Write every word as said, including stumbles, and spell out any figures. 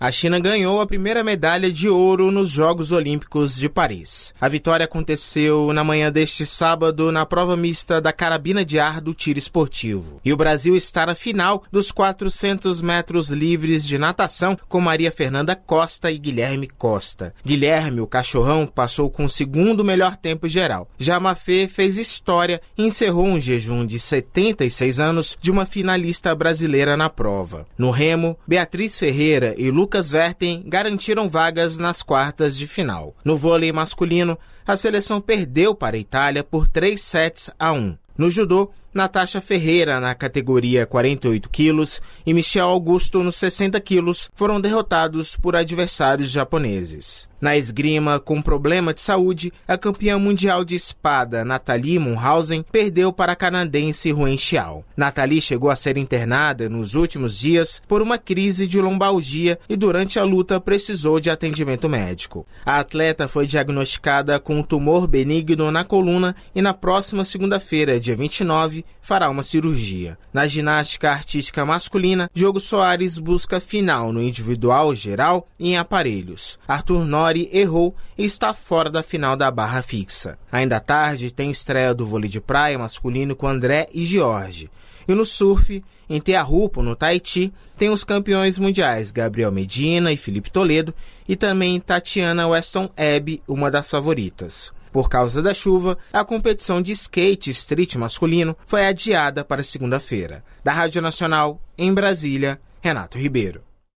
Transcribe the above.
A China ganhou a primeira medalha de ouro nos Jogos Olímpicos de Paris. A vitória aconteceu na manhã deste sábado na prova mista da carabina de ar do tiro esportivo. E o Brasil está na final dos quatrocentos metros livres de natação com Maria Fernanda Costa e Guilherme Costa. Guilherme, o cachorrão, passou com o segundo melhor tempo geral. Já Mafê fez história e encerrou um jejum de setenta e seis anos de uma finalista brasileira na prova. No remo, Beatriz Ferreira e Lucas Lucas Vertem garantiram vagas nas quartas de final. No vôlei masculino, a seleção perdeu para a Itália por três sets a um. No judô, Natasha Ferreira, na categoria quarenta e oito quilos, e Michel Augusto, nos sessenta quilos, foram derrotados por adversários japoneses. Na esgrima, com problema de saúde, a campeã mundial de espada, Nathalie Munhausen, perdeu para a canadense Ruen Xiao. Nathalie chegou a ser internada nos últimos dias por uma crise de lombalgia e durante a luta precisou de atendimento médico. A atleta foi diagnosticada com um tumor benigno na coluna e na próxima segunda-feira, dia vinte e nove, fará uma cirurgia. Na ginástica artística masculina, Diogo Soares busca final no individual geral e em aparelhos. Arthur Nori errou e está fora da final da barra fixa. Ainda à tarde, tem estreia do vôlei de praia masculino com André e Jorge. E no surf, em Teahupo, no Tahiti, tem os campeões mundiais Gabriel Medina e Felipe Toledo e também Tatiana Weston Ebb, uma das favoritas. Por causa da chuva, a competição de skate street masculino foi adiada para segunda-feira. Da Rádio Nacional, em Brasília, Renato Ribeiro.